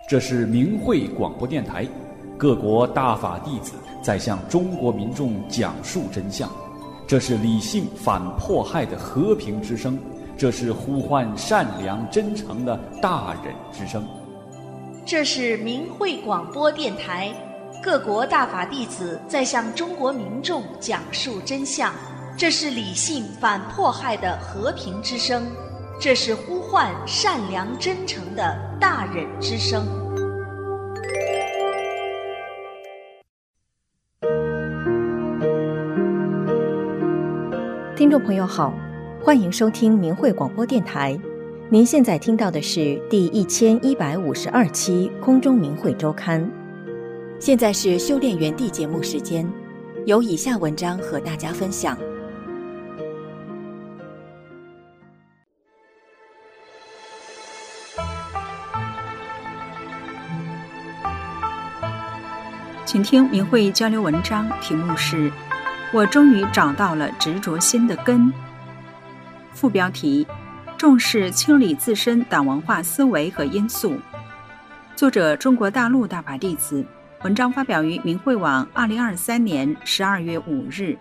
这是明慧广播电台，各国大法弟子在向中国民众讲述真相。这是理性反迫害的和平之声，这是呼唤善良真诚的大忍之声。 这是明慧广播电台，各国大法弟子在向中国民众讲述真相。这是理性反迫害的和平之声，这是呼唤善良真诚的大忍之声。 听众朋友好，欢迎收听明慧广播电台。您现在听到的是第1152期空中明慧周刊。现在是修炼园地节目时间，有以下文章和大家分享。 请听明慧交流文章，题目是我终于找到了执着心的根。副标题：重视清理自身党文化思维和因素。作者：中国大陆大法弟子。文章发表于明慧网2023年12月5日。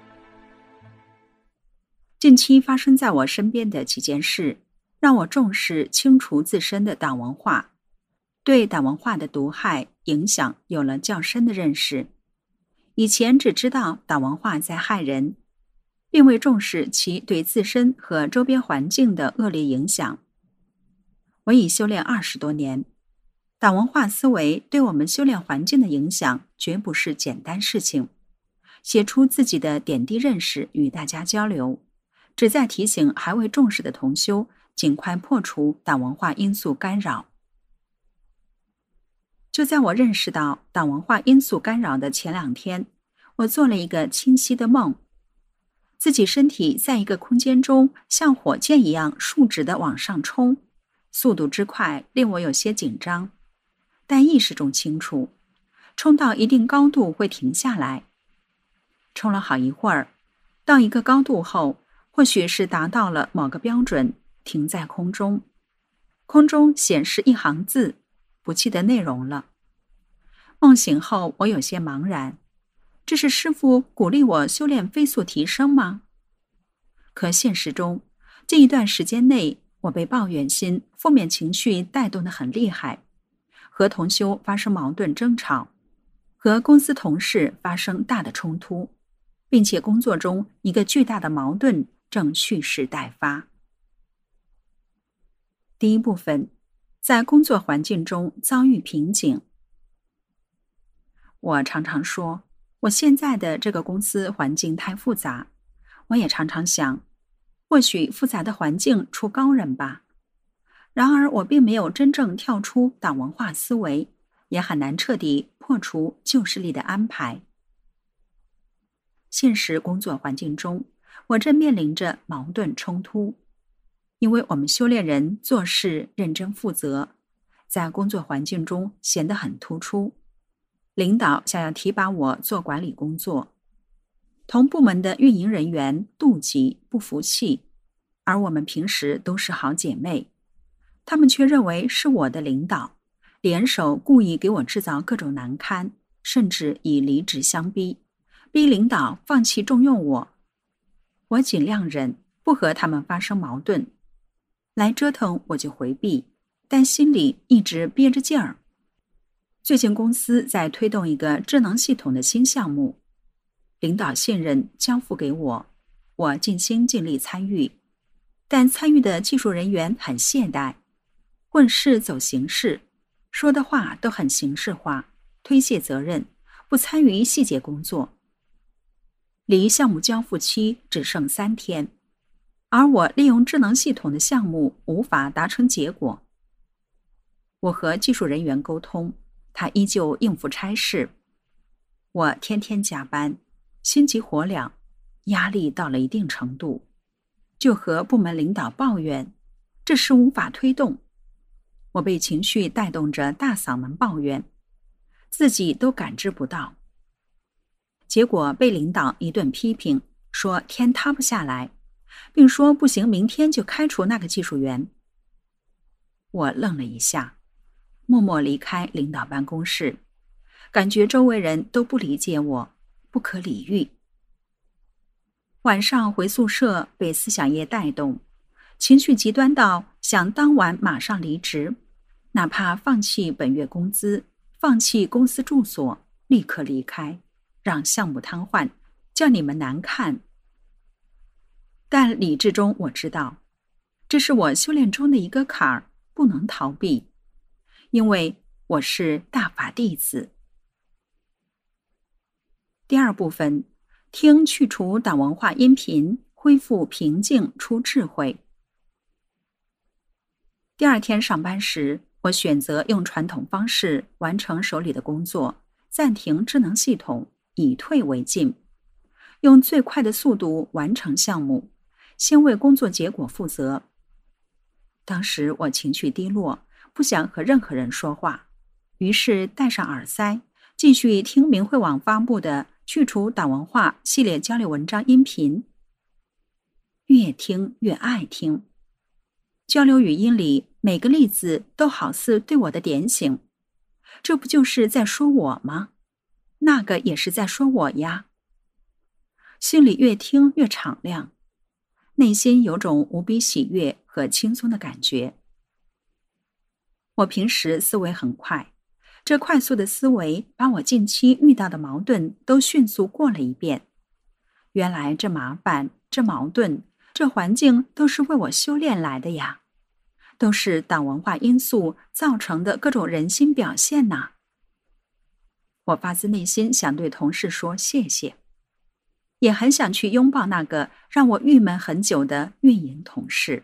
近期发生在我身边的几件事，让我重视清除自身的党文化，对党文化的毒害影响有了较深的认识。以前只知道党文化在害人，并未重视其对自身和周边环境的恶劣影响。我已修炼20多年，党文化思维对我们修炼环境的影响绝不是简单事情。写出自己的点滴认识与大家交流，旨在提醒还未重视的同修尽快破除党文化因素干扰。就在我认识到党文化因素干扰的前2天，我做了一个清晰的梦，自己身体在一个空间中像火箭一样竖直地往上冲，速度之快令我有些紧张，但意识中清楚，冲到一定高度会停下来。冲了好一会儿，到一个高度后，或许是达到了某个标准，停在空中。空中显示一行字，不记得内容了。梦醒后，我有些茫然，这是师父鼓励我修炼飞速提升吗？可现实中，近一段时间内，我被抱怨心、负面情绪带动得很厉害，和同修发生矛盾争吵，和公司同事发生大的冲突，并且工作中一个巨大的矛盾正蓄势待发。第一部分，在工作环境中遭遇瓶颈。我常常说，我现在的这个公司环境太复杂，我也常常想，或许复杂的环境出高人吧。然而我并没有真正跳出党文化思维，也很难彻底破除旧势力的安排。现实工作环境中，我正面临着矛盾冲突。因为我们修炼人做事认真负责，在工作环境中显得很突出。领导想要提拔我做管理工作，同部门的运营人员妒忌不服气，而我们平时都是好姐妹，他们却认为是我的领导，联手故意给我制造各种难堪，甚至以离职相逼，逼领导放弃重用我。我尽量忍，不和他们发生矛盾，来折腾我就回避，但心里一直憋着劲儿。最近公司在推动一个智能系统的新项目，领导信任交付给我，我尽心尽力参与，但参与的技术人员很懈怠，混事走形式，说的话都很形式化，推卸责任，不参与细节工作。离项目交付期只剩3天，而我利用智能系统的项目无法达成结果。我和技术人员沟通，他依旧应付差事。我天天加班，心急火燎，压力到了一定程度，就和部门领导抱怨，这事无法推动。我被情绪带动着大嗓门抱怨，自己都感知不到。结果被领导一顿批评，说天塌不下来，并说不行，明天就开除那个技术员。我愣了一下， 默默离开领导办公室，感觉周围人都不理解我，不可理喻。晚上回宿舍被思想业带动，情绪极端到想当晚马上离职，哪怕放弃本月工资，放弃公司住所，立刻离开，让项目瘫痪，叫你们难看。但理智中我知道，这是我修炼中的一个坎儿，不能逃避，因为我是大法弟子。第二部分，听去除党文化音频，恢复平静出智慧。第二天上班时，我选择用传统方式完成手里的工作，暂停智能系统，以退为进，用最快的速度完成项目，先为工作结果负责。当时我情绪低落，不想和任何人说话，于是戴上耳塞，继续听明慧网发布的去除党文化系列交流文章音频。越听越爱听，交流语音里每个例子都好似对我的点醒，这不就是在说我吗？那个也是在说我呀。心里越听越敞亮，内心有种无比喜悦和轻松的感觉。我平时思维很快，这快速的思维把我近期遇到的矛盾都迅速过了一遍。原来这麻烦，这矛盾，这环境都是为我修炼来的呀，都是党文化因素造成的各种人心表现呐。我发自内心想对同事说谢谢，也很想去拥抱那个让我郁闷很久的运营同事。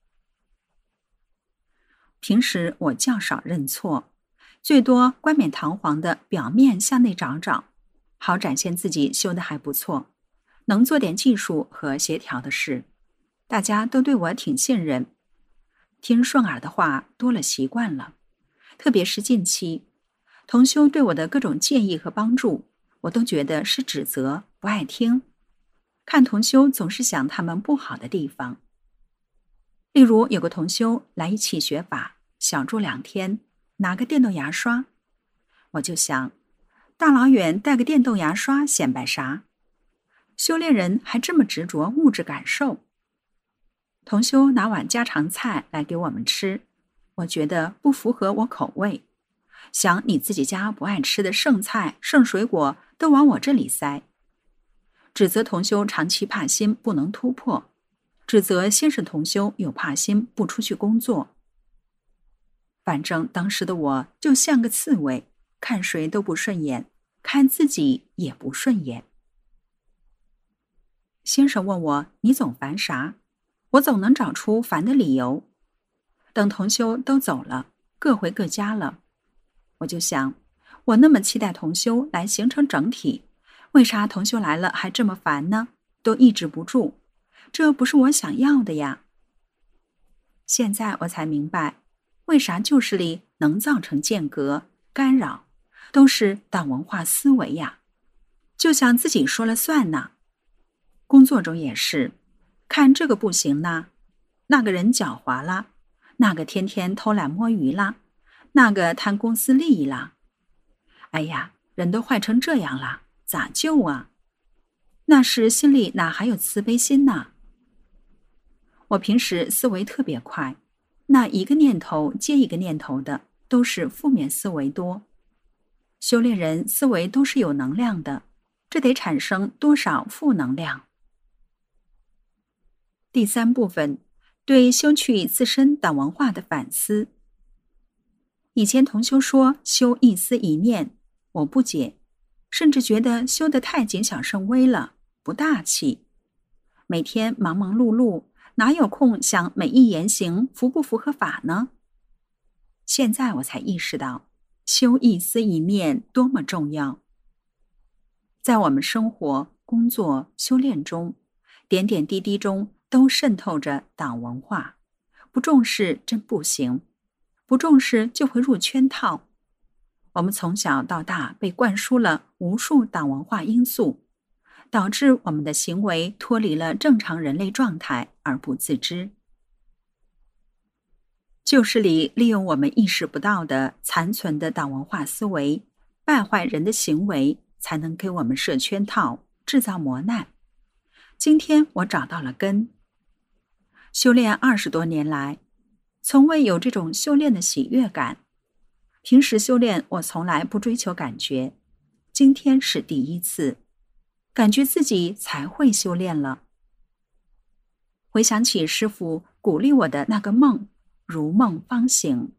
平时我较少认错，最多冠冕堂皇的表面向内找找，好展现自己修得还不错，能做点技术和协调的事，大家都对我挺信任，听顺耳的话多了习惯了。特别是近期同修对我的各种建议和帮助，我都觉得是指责，不爱听。看同修总是想他们不好的地方。例如有个同修来一起学法，小住2天，拿个电动牙刷，我就想，大老远带个电动牙刷显摆啥？修炼人还这么执着物质感受。同修拿碗家常菜来给我们吃，我觉得不符合我口味，想你自己家不爱吃的剩菜剩水果都往我这里塞，指责同修长期怕心不能突破，指责先生同修有怕心不出去工作。反正当时的我就像个刺猬，看谁都不顺眼，看自己也不顺眼。先生问我你总烦啥，我总能找出烦的理由。等同修都走了，各回各家了，我就想，我那么期待同修来形成整体，为啥同修来了还这么烦呢？都抑制不住，这不是我想要的呀。现在我才明白，为啥旧势力能造成间隔、干扰，都是党文化思维呀，就想自己说了算呢。工作中也是，看这个不行呢，那个人狡猾啦，那个天天偷懒摸鱼啦，那个贪公司利益啦。哎呀，人都坏成这样了，咋救啊？那时心里哪还有慈悲心呢？我平时思维特别快，那一个念头接一个念头的，都是负面思维多。修炼人思维都是有能量的，这得产生多少负能量？第3部分，对修去自身党文化的反思。以前同修说修一思一念，我不解，甚至觉得修得太谨小慎微了，不大气。每天忙忙碌碌，哪有空想每一言行符不符合法呢？现在我才意识到，修一思一念多么重要。在我们生活、工作、修炼中，点点滴滴中都渗透着党文化，不重视真不行，不重视就会入圈套。我们从小到大被灌输了无数党文化因素，导致我们的行为脱离了正常人类状态而不自知。 旧势力利用我们意识不到的残存的党文化思维，败坏人的行为，才能给我们设圈套，制造磨难。今天我找到了根。修炼20多年来，从未有这种修炼的喜悦感。平时修炼我从来不追求感觉，今天是第一次，感觉自己才会修炼了。回想起师父鼓励我的那个梦，如梦方醒。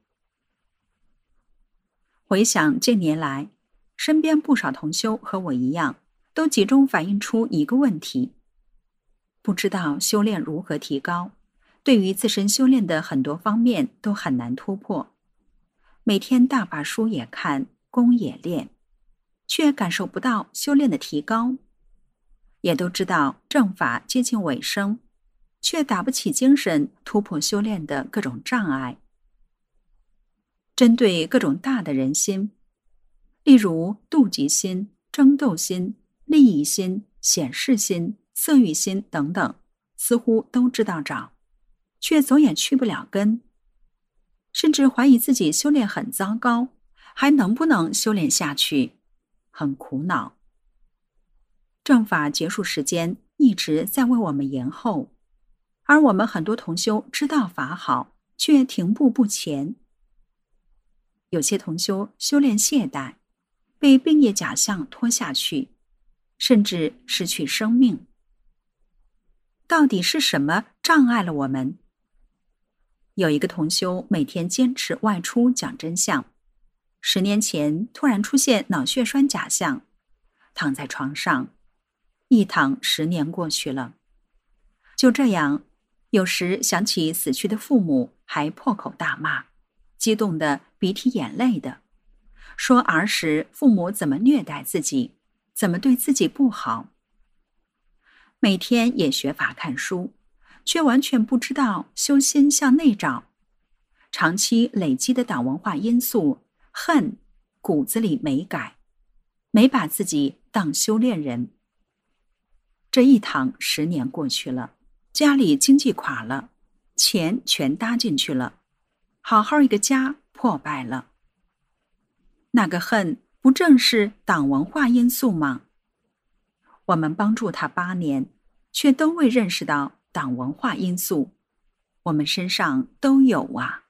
回想近年来，身边不少同修和我一样，都集中反映出一个问题：不知道修炼如何提高，对于自身修炼的很多方面都很难突破。每天大把书也看，功也练，却感受不到修炼的提高。也都知道正法接近尾声，却打不起精神突破修炼的各种障碍。针对各种大的人心，例如妒忌心、争斗心、利益心、显示心、色欲心等等，似乎都知道找，却总也去不了根，甚至怀疑自己修炼很糟糕，还能不能修炼下去，很苦恼。正法结束时间一直在为我们延后，而我们很多同修知道法好，却停步不前。有些同修修炼懈怠，被病业假象拖下去，甚至失去生命。到底是什么障碍了我们？有一个同修每天坚持外出讲真相，10年前突然出现脑血栓假象，躺在床上，一躺10年过去了。就这样，有时想起死去的父母，还破口大骂，激动得鼻涕眼泪的，说儿时父母怎么虐待自己，怎么对自己不好。每天也学法看书，却完全不知道修心向内找。长期累积的党文化因素，恨骨子里没改，没把自己当修炼人。这一躺10年过去了，家里经济垮了，钱全搭进去了，好好一个家破败了。那个恨不正是党文化因素吗？我们帮助他8年，却都未认识到党文化因素，我们身上都有啊。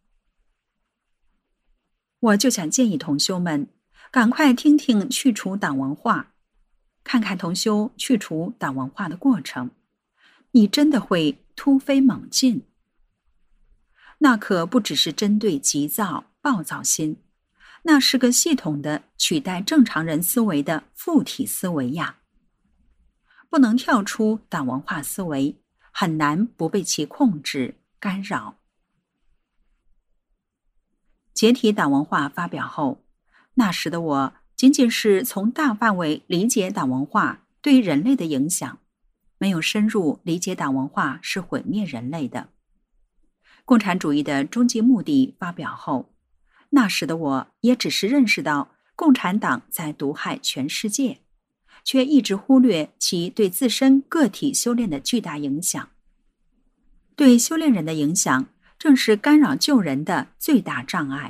我就想建议同修们，赶快听听去除党文化，看看同修去除党文化的过程，你真的会突飞猛进。那可不只是针对急躁、暴躁心，那是个系统的取代正常人思维的附体思维呀。不能跳出党文化思维，很难不被其控制、干扰。解体党文化发表后，那时的我仅仅是从大范围理解党文化对人类的影响，没有深入理解党文化是毁灭人类的。共产主义的终极目的发表后，那时的我也只是认识到共产党在毒害全世界，却一直忽略其对自身个体修炼的巨大影响。对修炼人的影响，正是干扰救人的最大障碍。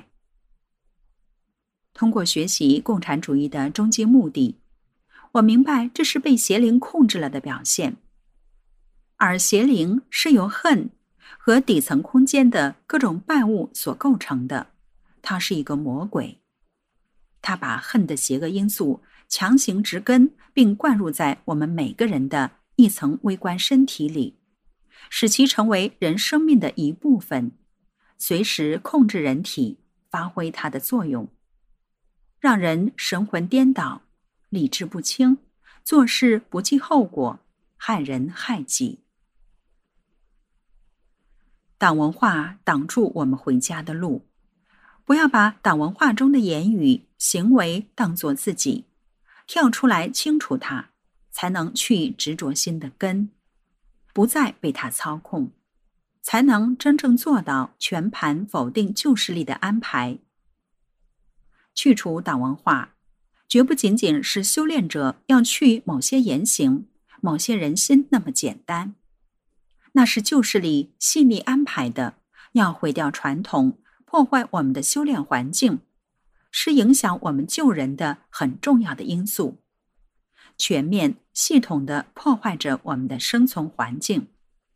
通过学习共产主义的终极目的，我明白这是被邪灵控制了的表现，而邪灵是由恨和底层空间的各种败物所构成的，它是一个魔鬼。它把恨的邪恶因素强行植根，并灌入在我们每个人的一层微观身体里，使其成为人生命的一部分，随时控制人体，发挥它的作用，让人神魂颠倒，理智不清，做事不计后果，害人害己。党文化挡住我们回家的路，不要把党文化中的言语、行为当作自己，跳出来清除它，才能去执着心的根，不再被它操控，才能真正做到全盘否定旧势力的安排。去除党文化，绝不仅仅是修炼者要去某些言行、某些人心那么简单，那是旧势力细腻安排的， 要毁掉传统，破坏我们的修炼环境，是影响我们救人的很重要的因素，全面系统地破坏着我们的生存环境。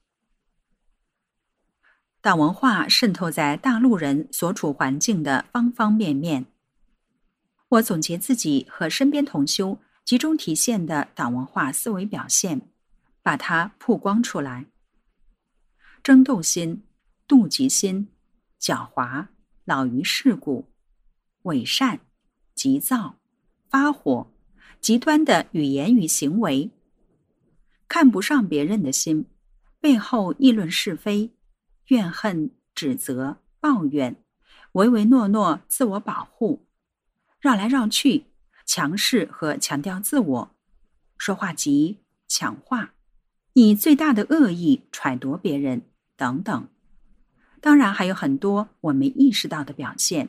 党文化渗透在大陆人所处环境的方方面面。我总结自己和身边同修集中体现的党文化思维表现，把它曝光出来。争斗心、妒忌心、狡猾、老于世故、伪善、急躁、发火、极端的语言与行为，看不上别人的心，背后议论是非，怨恨、指责、抱怨，唯唯诺诺、自我保护，绕来绕去，强势和强调自我，说话急、抢话，以最大的恶意揣度别人等等。当然还有很多我没意识到的表现。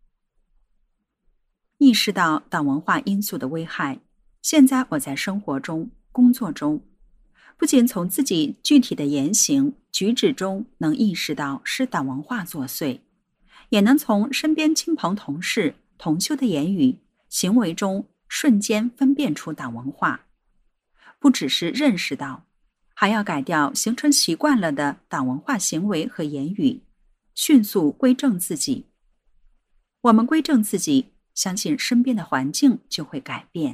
意识到党文化因素的危害，现在我在生活中、工作中，不仅从自己具体的言行举止中能意识到是党文化作祟，也能从身边亲朋同事、同修的言语、行为中瞬间分辨出党文化。不只是认识到，还要改掉形成习惯了的党文化行为和言语，迅速归正自己。我们归正自己，相信身边的环境就会改变。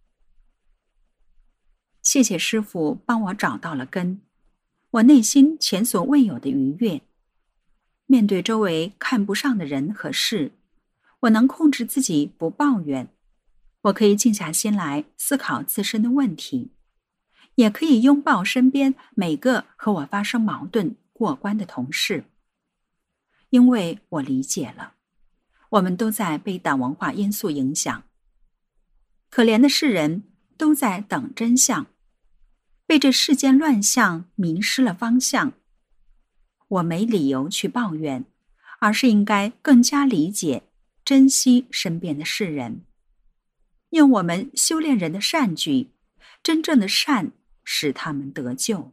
谢谢师父帮我找到了根，我内心前所未有的愉悦。面对周围看不上的人和事，我能控制自己不抱怨，我可以静下心来思考自身的问题，也可以拥抱身边每个和我发生矛盾过关的同事。因为我理解了，我们都在被党文化因素影响，可怜的世人都在等真相，被这世间乱象迷失了方向。我没理由去抱怨，而是应该更加理解、珍惜身边的世人，用我们修炼人的善举，真正的善使他们得救。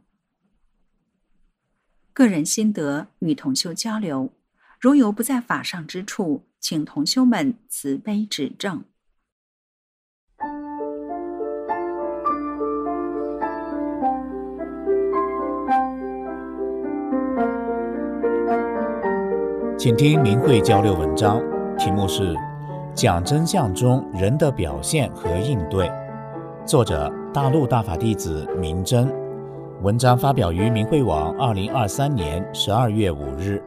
个人心得与同修交流，如有不在法上之处，请同修们慈悲指正。 请听明慧交流文章，题目是讲真相中人的表现和应对，作者大陆大法弟子明真，文章发表于明慧网2023年12月5日。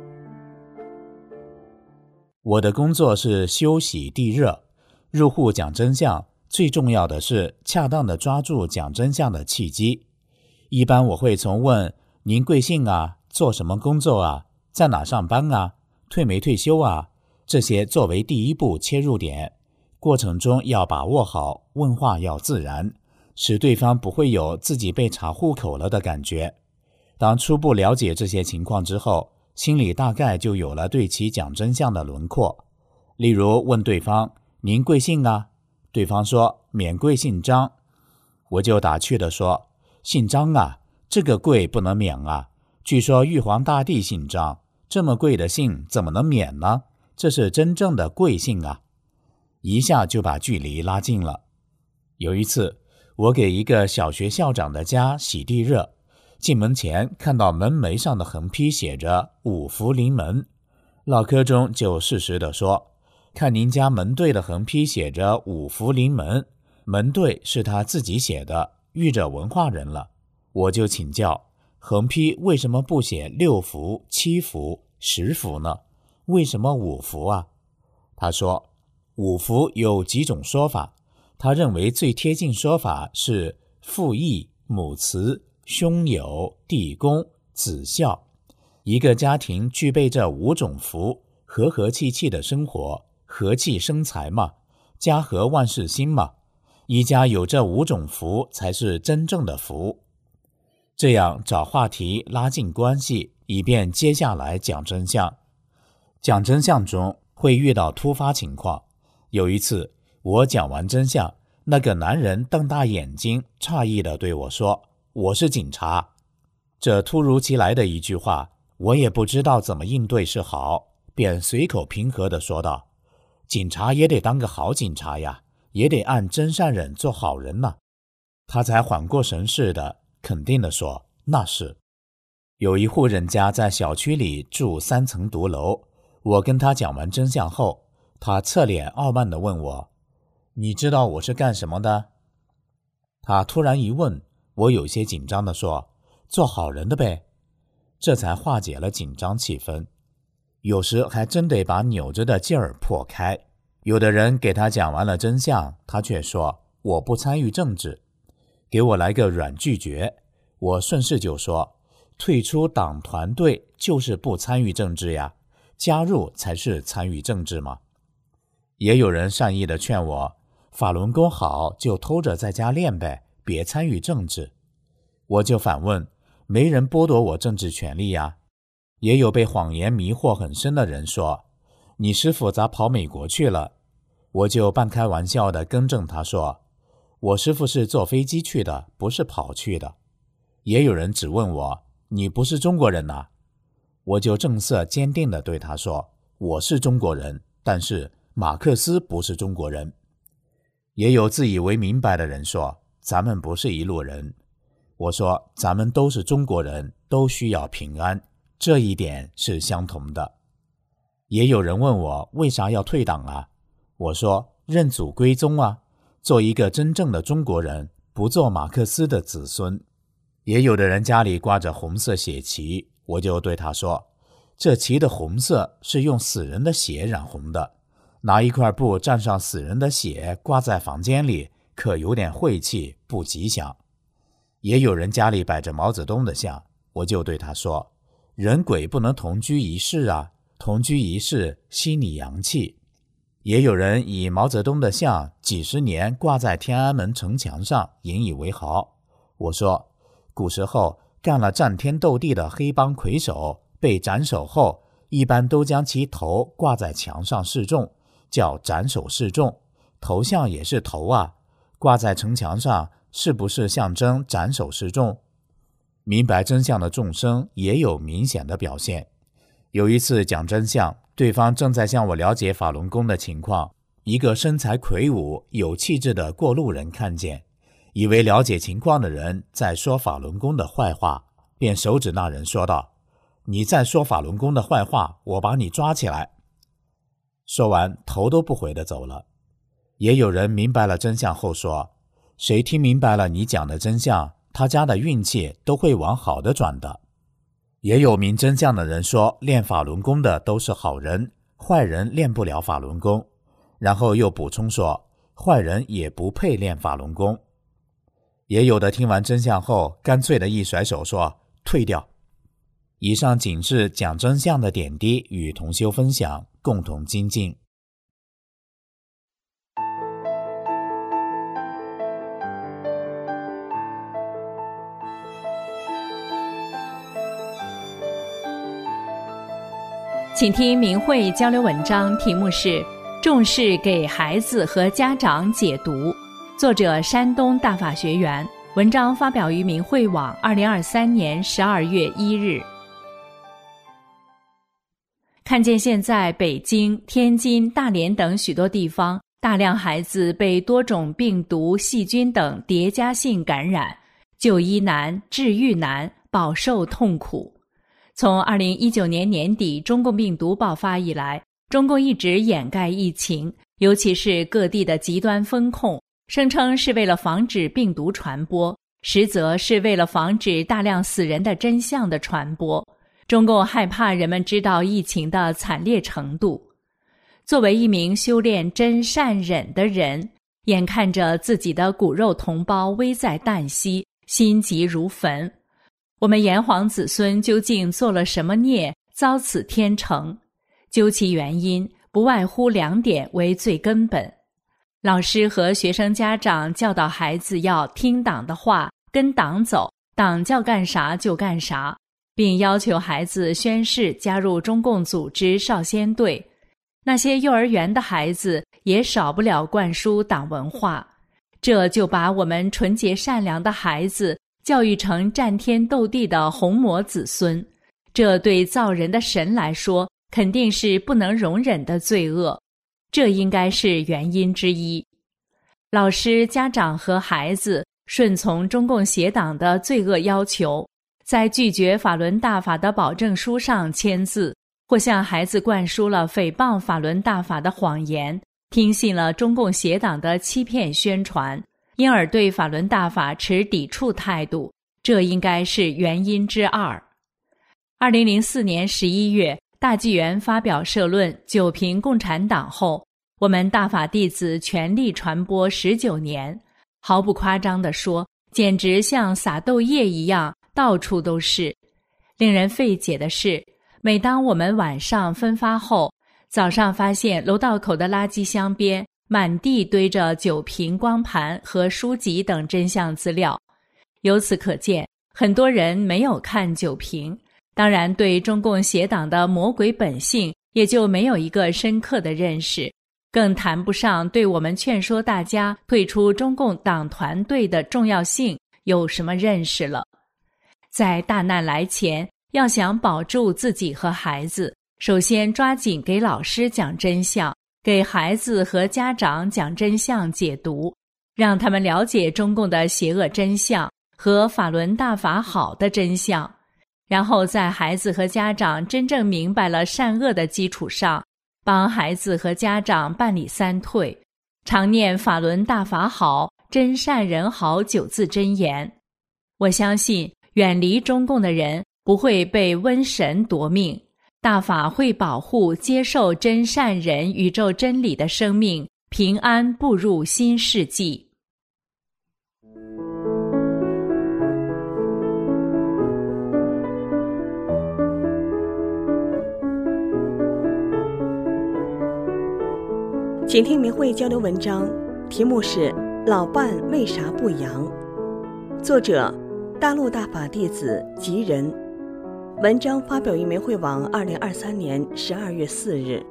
我的工作是修洗地热，入户讲真相，最重要的是恰当地抓住讲真相的契机。一般我会从问您贵姓啊，做什么工作啊，在哪上班啊，退没退休啊，这些作为第一步切入点，过程中要把握好，问话要自然，使对方不会有自己被查户口了的感觉。当初步了解这些情况之后，心里大概就有了对其讲真相的轮廓。例如问对方您贵姓啊，对方说免贵姓张，我就打趣地说姓张啊，这个贵不能免啊，据说玉皇大帝姓张，这么贵的姓怎么能免呢？这是真正的贵姓啊！一下就把距离拉近了。有一次，我给一个小学校长的家洗地热，进门前看到门楣上的横批写着五福临门，唠嗑中就适时地说，看您家门对的横批写着五福临门，门对是他自己写的，遇着文化人了。我就请教，横批为什么不写6福、7福、10福呢？为什么5福啊？他说5福有几种说法，他认为最贴近说法是父义、母慈、兄友、弟恭、子孝。一个家庭具备这5种福，和和气气的生活，和气生财嘛，家和万事兴嘛，一家有这5种福才是真正的福。这样找话题拉近关系，以便接下来讲真相。讲真相中会遇到突发情况，有一次我讲完真相，那个男人瞪大眼睛，诧异地对我说，我是警察。这突如其来的一句话， 我也不知道怎么应对是好，便随口平和地说道：警察也得当个好警察呀，也得按真善忍做好人呢。他才缓过神似的，肯定地说：那是。有一户人家在小区里住3层独楼，我跟他讲完真相后，他侧脸傲慢地问我：你知道我是干什么的？他突然一问，我有些紧张地说：做好人的呗。这才化解了紧张气氛。有时还真得把扭着的劲儿破开。有的人给他讲完了真相，他却说：我不参与政治，给我来个软拒绝。我顺势就说：退出党团队就是不参与政治呀，加入才是参与政治嘛。也有人善意地劝我：法轮功好就偷着在家练呗，别参与政治。我就反问：没人剥夺我政治权利呀。也有被谎言迷惑很深的人说：你师父咋跑美国去了？我就半开玩笑地更正他说：我师父是坐飞机去的，不是跑去的。也有人只问我：你不是中国人呐？我就正色坚定地对他说：我是中国人，但是马克思不是中国人。也有自以为明白的人说：咱们不是一路人。我说：咱们都是中国人，都需要平安，这一点是相同的。也有人问我为啥要退党啊？我说：认祖归宗啊，做一个真正的中国人，不做马克思的子孙。也有的人家里挂着红色血旗，我就对他说：这旗的红色是用死人的血染红的，拿一块布蘸上死人的血挂在房间里，可有点晦气，不吉祥。也有人家里摆着毛泽东的像，我就对他说：人鬼不能同居一室啊，同居一室吸你阳气。也有人以毛泽东的像几十年挂在天安门城墙上，引以为豪。我说：古时候干了战天斗地的黑帮魁首，被斩首后，一般都将其头挂在墙上示众，叫斩首示众。头像也是头啊，挂在城墙上，是不是象征斩首示众？明白真相的众生也有明显的表现。有一次讲真相，对方正在向我了解法轮功的情况，一个身材魁梧有气质的过路人看见，以为了解情况的人在说法轮功的坏话，便手指那人说道：你再说法轮功的坏话，我把你抓起来。说完头都不回地走了。也有人明白了真相后说：谁听明白了你讲的真相，他家的运气都会往好的转的。也有明真相的人说，练法轮功的都是好人，坏人练不了法轮功，然后又补充说，坏人也不配练法轮功。也有的听完真相后，干脆的一甩手说，退掉。以上仅是讲真相的点滴与同修分享，共同精进。 请听明慧交流文章，题目是重视给孩子和家长解读，作者山东大法学员，文章发表于明慧网2023年12月1日。看见现在北京、天津、大连等许多地方，大量孩子被多种病毒、细菌等叠加性感染，就医难、治愈难，饱受痛苦。从2019年年底中共病毒爆发以来，中共一直掩盖疫情，尤其是各地的极端封控，声称是为了防止病毒传播，实则是为了防止大量死人的真相的传播。中共害怕人们知道疫情的惨烈程度。作为一名修炼真善忍的人，眼看着自己的骨肉同胞危在旦夕，心急如焚。我们炎黄子孙究竟做了什么孽，遭此天惩？究其原因，不外乎2点为最根本。老师和学生家长教导孩子要听党的话，跟党走，党叫干啥就干啥，并要求孩子宣誓加入中共组织少先队。那些幼儿园的孩子也少不了灌输党文化，这就把我们纯洁善良的孩子教育成战天斗地的红魔子孙， 这对造人的神来说肯定是不能容忍的罪恶，这应该是原因之一。老师、家长和孩子顺从中共邪党的罪恶要求，在拒绝法轮大法的保证书上签字，或向孩子灌输了诽谤法轮大法的谎言，听信了中共邪党的欺骗宣传，因而对法轮大法持抵触态度，这应该是原因之二。2004年11月，大纪元发表社论九评共产党后，我们大法弟子全力传播19年，毫不夸张地说，简直像撒豆液一样，到处都是。令人费解的是，每当我们晚上分发后，早上发现楼道口的垃圾箱边满地堆着酒瓶、光盘和书籍等真相资料。由此可见，很多人没有看酒瓶，当然对中共邪党的魔鬼本性也就没有一个深刻的认识，更谈不上对我们劝说大家退出中共党团队的重要性有什么认识了。在大难来前，要想保住自己和孩子，首先抓紧给老师讲真相，给孩子和家长讲真相解读，让他们了解中共的邪恶真相和法轮大法好的真相，然后在孩子和家长真正明白了善恶的基础上，帮孩子和家长办理三退，常念法轮大法好，真善人好9字真言。我相信远离中共的人不会被瘟神夺命，大法会保护接受真善人宇宙真理的生命平安步入新世纪。 请听明慧交流文章，题目是《老伴为啥不阳》，作者大陆大法弟子吉人。文章发表于明慧网2023年12月4日。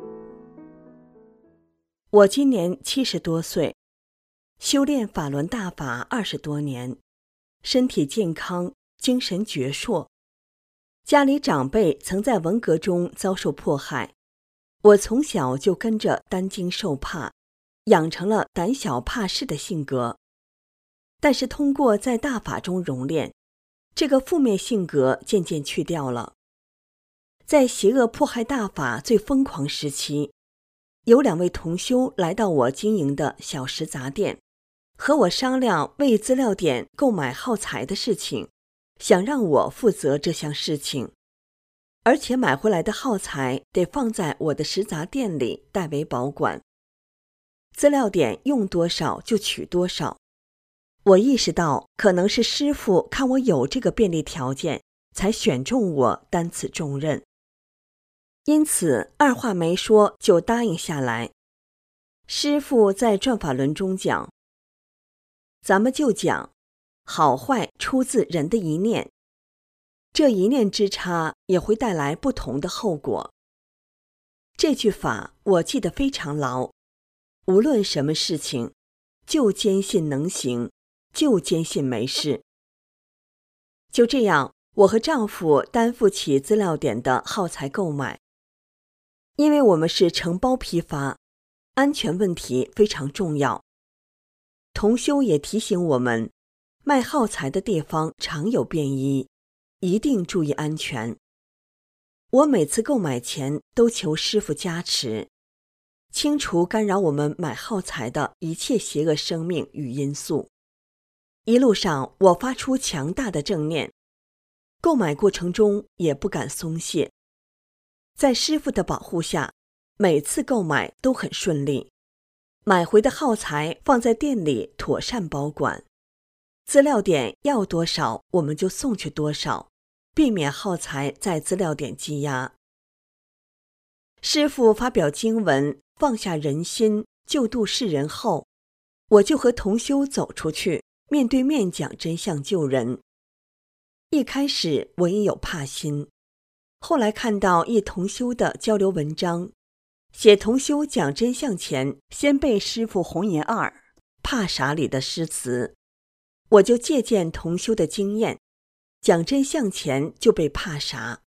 我今年70多岁，修炼法轮大法20多年，身体健康，精神矍铄。家里长辈曾在文革中遭受迫害，我从小就跟着担惊受怕，养成了胆小怕事的性格。但是通过在大法中熔炼，这个负面性格渐渐去掉了。在邪恶迫害大法最疯狂时期，有2位同修来到我经营的小食杂店，和我商量为资料点购买耗材的事情，想让我负责这项事情。而且买回来的耗材得放在我的食杂店里代为保管，资料点用多少就取多少。我意识到可能是师父看我有这个便利条件，才选中我担此重任，因此二话没说就答应下来。师父在转法轮中讲，咱们就讲好坏出自人的一念，这一念之差也会带来不同的后果。这句法我记得非常牢，无论什么事情，就坚信能行，就坚信没事。就这样，我和丈夫担负起资料点的耗材购买。因为我们是承包批发，安全问题非常重要。同修也提醒我们，卖耗材的地方常有便衣，一定注意安全。我每次购买前都求师父加持，清除干扰我们买耗材的一切邪恶生命与因素。一路上我发出强大的正念，购买过程中也不敢松懈。在师父的保护下，每次购买都很顺利，买回的耗材放在店里妥善保管，资料点要多少我们就送去多少，避免耗材在资料点积压。师父发表经文放下人心，救度世人后，我就和同修走出去，面对面讲真相救人。一开始我也有怕心，后来看到一同修的交流文章，写同修讲真相前先背师父红颜2怕啥里的诗词，我就借鉴同修的经验，讲真相前就背怕啥，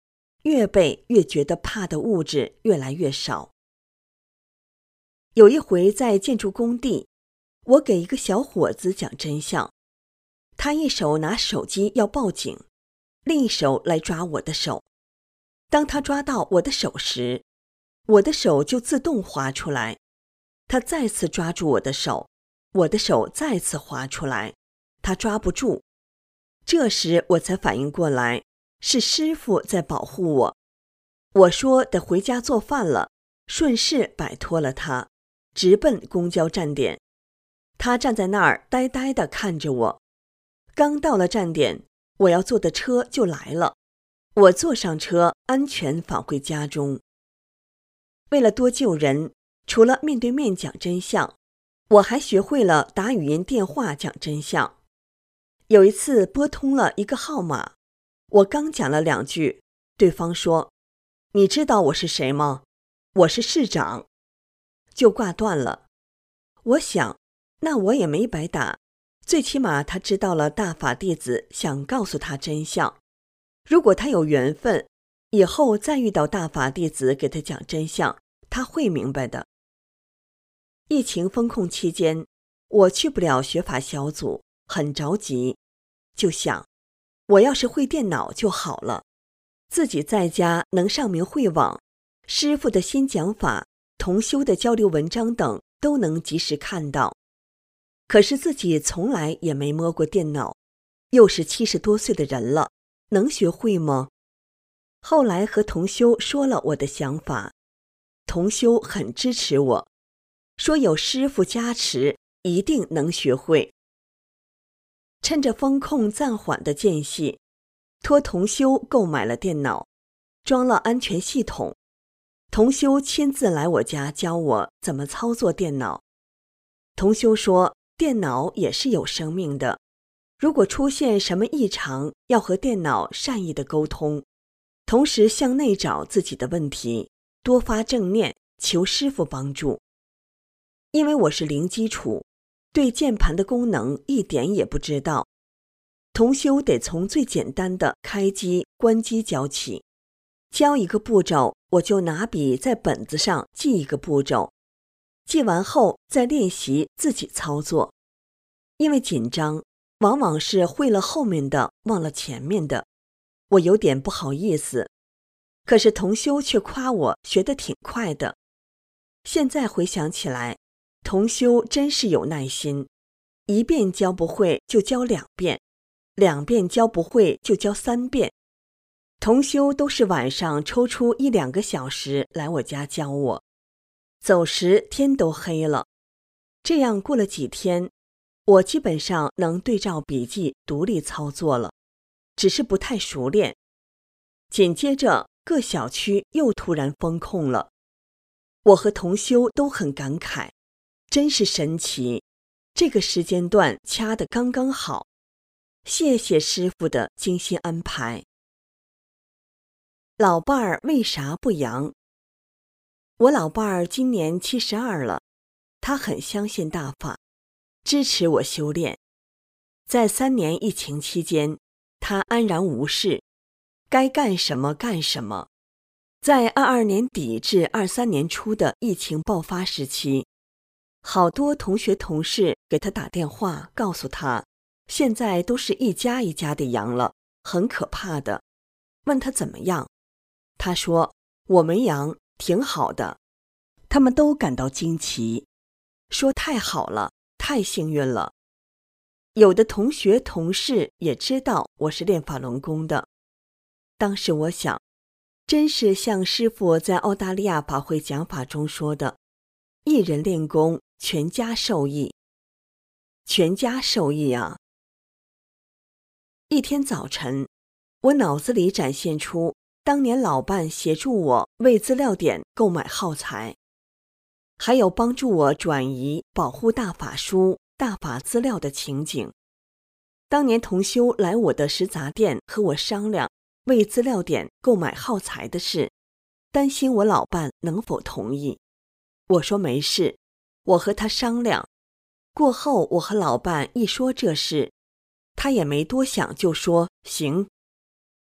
越背越觉得怕的物质越来越少。有一回在建筑工地，我给一个小伙子讲真相，他一手拿手机要报警，另一手来抓我的手。当他抓到我的手时，我的手就自动滑出来。他再次抓住我的手，我的手再次滑出来，他抓不住。这时我才反应过来，是师傅在保护我。我说得回家做饭了，顺势摆脱了他，直奔公交站点。他站在那儿呆呆地看着我。刚到了站点，我要坐的车就来了。我坐上车，安全返回家中。为了多救人，除了面对面讲真相，我还学会了打语音电话讲真相。有一次拨通了一个号码，我刚讲了2句，对方说：“你知道我是谁吗？我是市长。”就挂断了。我想，那我也没白打，最起码他知道了大法弟子想告诉他真相。如果他有缘分，以后再遇到大法弟子给他讲真相，他会明白的。疫情封控期间，我去不了学法小组，很着急，就想，我要是会电脑就好了，自己在家能上明慧网，师父的新讲法、同修的交流文章等都能及时看到。可是自己从来也没摸过电脑，又是70多岁的人了，能学会吗？后来和同修说了我的想法，同修很支持我，说有师父加持，一定能学会。趁着风控暂缓的间隙，托同修购买了电脑，装了安全系统。同修亲自来我家教我怎么操作电脑。同修说，电脑也是有生命的，如果出现什么异常，要和电脑善意的沟通，同时向内找自己的问题，多发正念，求师父帮助。因为我是零基础，对键盘的功能一点也不知道，同修得从最简单的开机、关机教起。教一个步骤，我就拿笔在本子上记一个步骤，记完后再练习自己操作。因为紧张，往往是会了后面的，忘了前面的，我有点不好意思。可是同修却夸我学得挺快的。现在回想起来，同修真是有耐心，1遍教不会就教2遍，2遍教不会就教3遍。同修都是晚上抽出1-2个小时来我家教我，走时天都黑了。这样过了几天，我基本上能对照笔记独立操作了，只是不太熟练。紧接着各小区又突然封控了，我和同修都很感慨，真是神奇，这个时间段掐得刚刚好，谢谢师父的精心安排。老伴儿为啥不阳？我老伴儿今年72了，他很相信大法，支持我修炼。在3年疫情期间，他安然无事，该干什么干什么。在22年底至23年初的疫情爆发时期，好多同学同事给他打电话，告诉他现在都是一家一家的阳了，很可怕的。问他怎么样，他说我没阳，挺好的。他们都感到惊奇，说太好了，太幸运了。有的同学同事也知道我是练法轮功的。当时我想，真是像师父在澳大利亚法会讲法中说的，一人练功，全家受益。全家受益啊！一天早晨，我脑子里展现出当年老伴协助我为资料点购买耗材，还有帮助我转移保护大法书、大法资料的情景。当年同修来我的食杂店和我商量为资料点购买耗材的事，担心我老伴能否同意。我说没事，我和他商量。过后我和老伴一说这事，他也没多想就说行。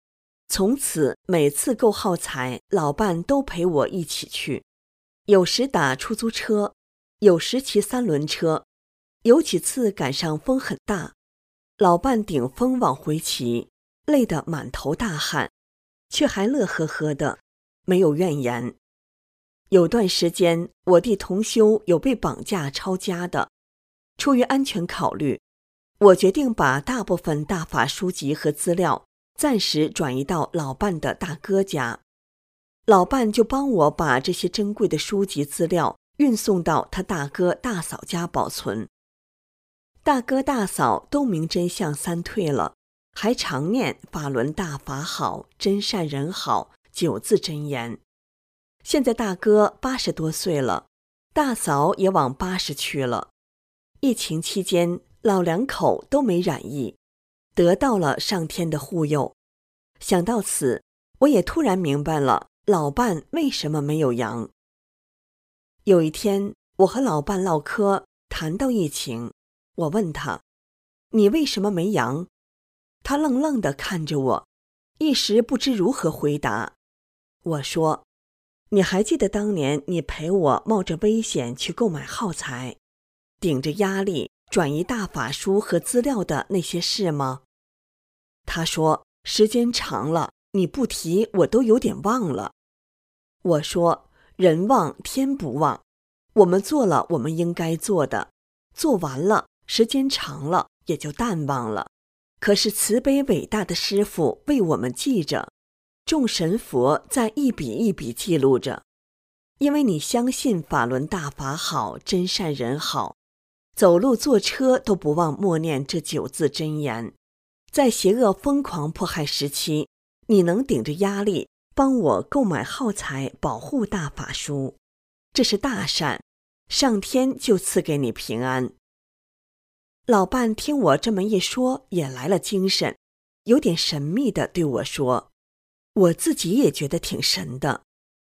从此每次购耗材，老伴都陪我一起去，有时打出租车，有时骑3轮车，有几次赶上风很大，老伴顶风往回骑，累得满头大汗，却还乐呵呵的，没有怨言。有段时间，我弟同修有被绑架抄家的，出于安全考虑，我决定把大部分大法书籍和资料暂时转移到老伴的大哥家，老伴就帮我把这些珍贵的书籍资料运送到他大哥大嫂家保存。大哥大嫂都明真相3退了，还常念法轮大法好，真善人好9字真言。现在大哥80多岁了，大嫂也往80去了。疫情期间，老2口都没染疫，得到了上天的护佑。想到此，我也突然明白了老伴为什么没有阳。有一天，我和老伴唠嗑，谈到疫情，我问他：“你为什么没阳？”他愣愣地看着我，一时不知如何回答。我说：“你还记得当年你陪我冒着危险去购买耗材，顶着压力转移大法书和资料的那些事吗？”他说：“时间长了，你不提我都有点忘了。”我说：“人忘天不忘，我们做了我们应该做的，做完了，时间长了也就淡忘了。可是慈悲伟大的师父为我们记着，众神佛在一笔一笔记录着。因为你相信法轮大法好，真善人好，走路坐车都不忘默念这9字真言。在邪恶疯狂迫害时期，你能顶着压力帮我购买耗材，保护大法书，这是大善，上天就赐给你平安。”老伴听我这么一说，也来了精神，有点神秘地对我说：“我自己也觉得挺神的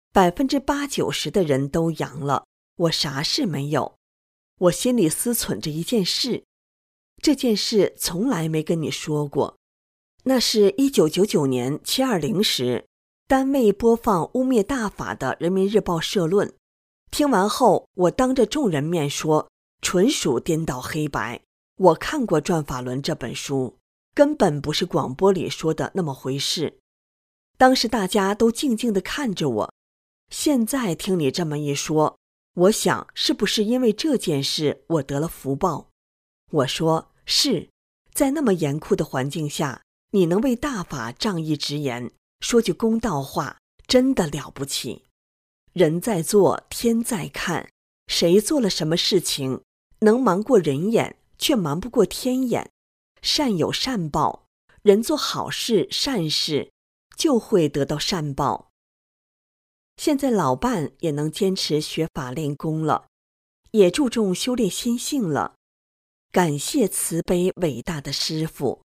，80%-90%的人都阳了，我啥事没有。”我心里思忖着一件事，这件事从来没跟你说过。那是1999年720时，单位播放污蔑大法的人民日报社论，听完后，我当着众人面说，纯属颠倒黑白。我看过《转法轮》这本书，根本不是广播里说的那么回事。当时大家都静静地看着我，现在听你这么一说，我想是不是因为这件事我得了福报？我说是，在那么严酷的环境下，你能为大法仗义直言，说句公道话，真的了不起。人在做，天在看，谁做了什么事情，能瞒过人眼，却瞒不过天眼。善有善报，人做好事善事，就会得到善报。现在老伴也能坚持学法练功了，也注重修炼心性了，感谢慈悲伟大的师父。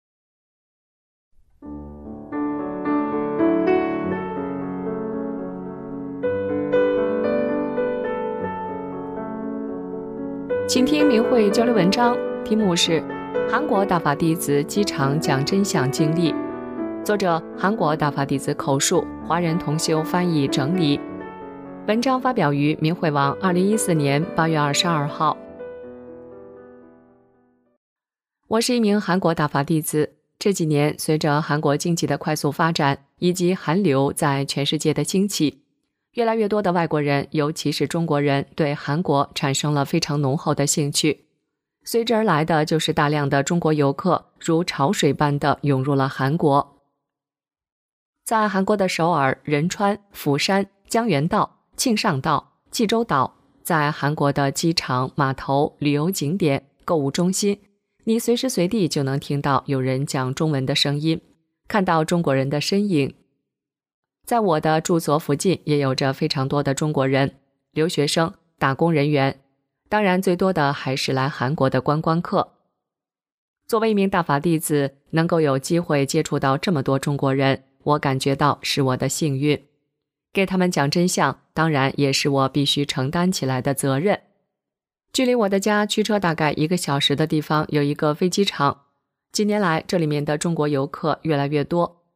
请听明慧交流文章，题目是韩国大法弟子机场讲真相经历，作者韩国大法弟子口述，华人同修翻译整理。文章发表于明慧网2014年8月22号。我是一名韩国大法弟子，这几年随着韩国经济的快速发展以及韩流在全世界的兴起，越来越多的外国人，尤其是中国人，对韩国产生了非常浓厚的兴趣。随之而来的就是大量的中国游客如潮水般的涌入了韩国。在韩国的首尔、仁川、釜山、江原道、庆尚道、济州岛，在韩国的机场、码头、旅游景点、购物中心，你随时随地就能听到有人讲中文的声音，看到中国人的身影。在我的住所附近也有着非常多的中国人、留学生、打工人员，当然最多的还是来韩国的观光客。作为一名大法弟子，能够有机会接触到这么多中国人，我感觉到是我的幸运。给他们讲真相，当然也是我必须承担起来的责任。距离我的家驱车大概1个小时的地方有一个飞机场，近年来这里面的中国游客越来越多。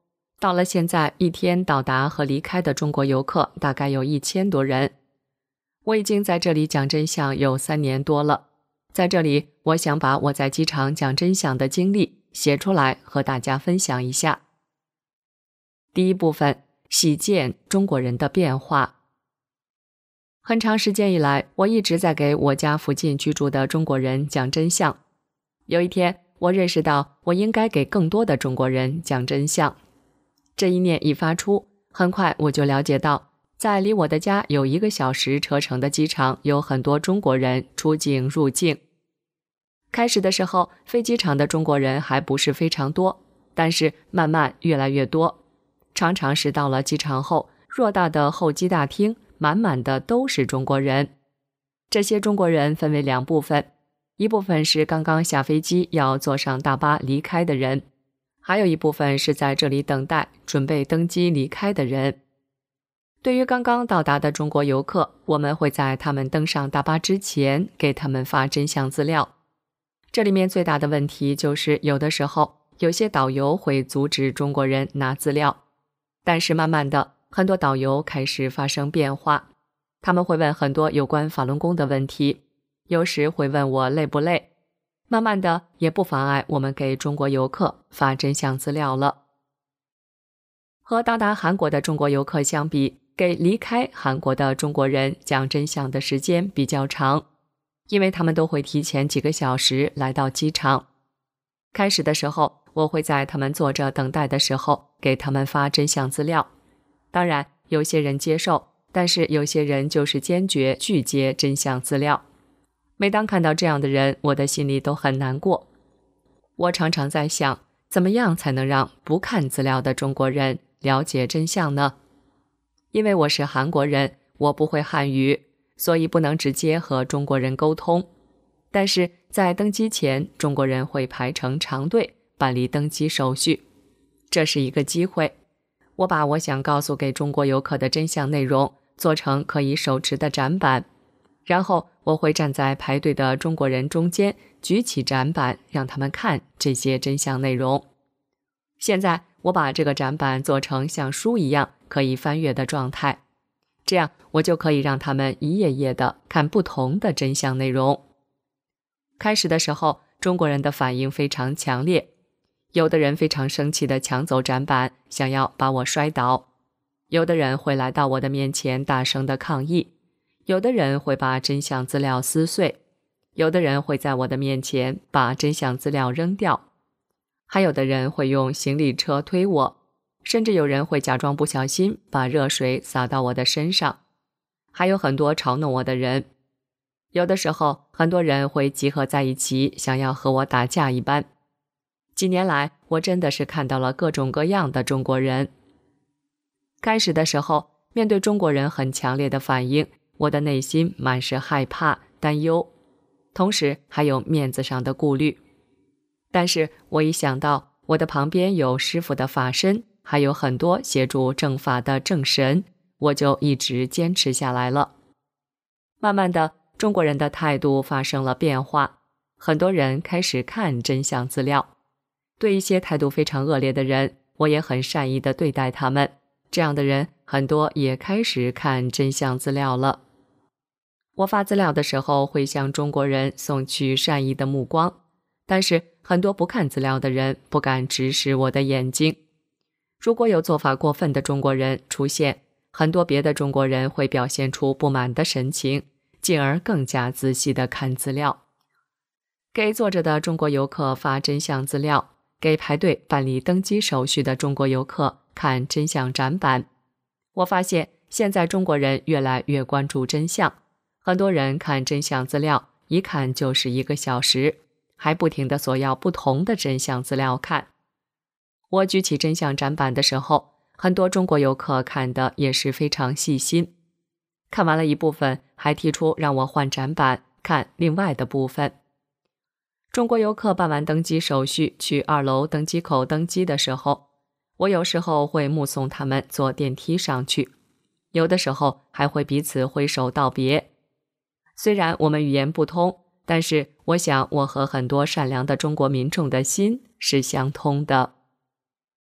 到了现在，一天到达和离开的中国游客大概有1000多人。我已经在这里讲真相有3年多了，在这里我想把我在机场讲真相的经历写出来和大家分享一下。第一部分，喜见中国人的变化。很长时间以来，我一直在给我家附近居住的中国人讲真相。有一天，我认识到我应该给更多的中国人讲真相。这一念一发出，很快我就了解到，在离我的家有1个小时车程的机场有很多中国人出境入境。开始的时候，飞机场的中国人还不是非常多，但是慢慢越来越多。常常是到了机场后，偌大的候机大厅满满的都是中国人。这些中国人分为2部分，一部分是刚刚下飞机要坐上大巴离开的人，还有一部分是在这里等待准备登机离开的人。对于刚刚到达的中国游客，我们会在他们登上大巴之前给他们发真相资料。这里面最大的问题就是有的时候有些导游会阻止中国人拿资料，但是慢慢的很多导游开始发生变化，他们会问很多有关法轮功的问题，有时会问我累不累，慢慢的也不妨碍我们给中国游客发真相资料了。和到达韩国的中国游客相比，给离开韩国的中国人讲真相的时间比较长，因为他们都会提前几个小时来到机场。开始的时候，我会在他们坐着等待的时候给他们发真相资料。当然，有些人接受，但是有些人就是坚决拒接真相资料。每当看到这样的人，我的心里都很难过。我常常在想，怎么样才能让不看资料的中国人了解真相呢？因为我是韩国人，我不会汉语，所以不能直接和中国人沟通。但是在登机前，中国人会排成长队办理登机手续，这是一个机会。我把我想告诉给中国游客的真相内容做成可以手持的展板，然后我会站在排队的中国人中间，举起展板让他们看这些真相内容。现在我把这个展板做成像书一样可以翻阅的状态，这样我就可以让他们一页页的看不同的真相内容。开始的时候，中国人的反应非常强烈，有的人非常生气地抢走展板，想要把我摔倒；有的人会来到我的面前大声地抗议；有的人会把真相资料撕碎；有的人会在我的面前把真相资料扔掉；还有的人会用行李车推我，甚至有人会假装不小心把热水洒到我的身上。还有很多嘲弄我的人。有的时候，很多人会集合在一起，想要和我打架一般。几年来，我真的是看到了各种各样的中国人。开始的时候，面对中国人很强烈的反应，我的内心满是害怕、担忧，同时还有面子上的顾虑。但是我一想到我的旁边有师父的法身，还有很多协助正法的正神，我就一直坚持下来了。慢慢的，中国人的态度发生了变化，很多人开始看真相资料。对一些态度非常恶劣的人，我也很善意地对待他们，这样的人很多也开始看真相资料了。我发资料的时候会向中国人送去善意的目光，但是很多不看资料的人不敢直视我的眼睛。如果有做法过分的中国人出现，很多别的中国人会表现出不满的神情，进而更加仔细地看资料。给坐着的中国游客发真相资料，给排队办理登机手续的中国游客看真相展板。我发现现在中国人越来越关注真相，很多人看真相资料一看就是1个小时，还不停地索要不同的真相资料看。我举起真相展板的时候，很多中国游客看的也是非常细心，看完了一部分还提出让我换展板看另外的部分。中国游客办完登机手续去2楼登机口登机的时候，我有时候会目送他们坐电梯上去，有的时候还会彼此挥手道别。虽然我们语言不通，但是我想我和很多善良的中国民众的心是相通的。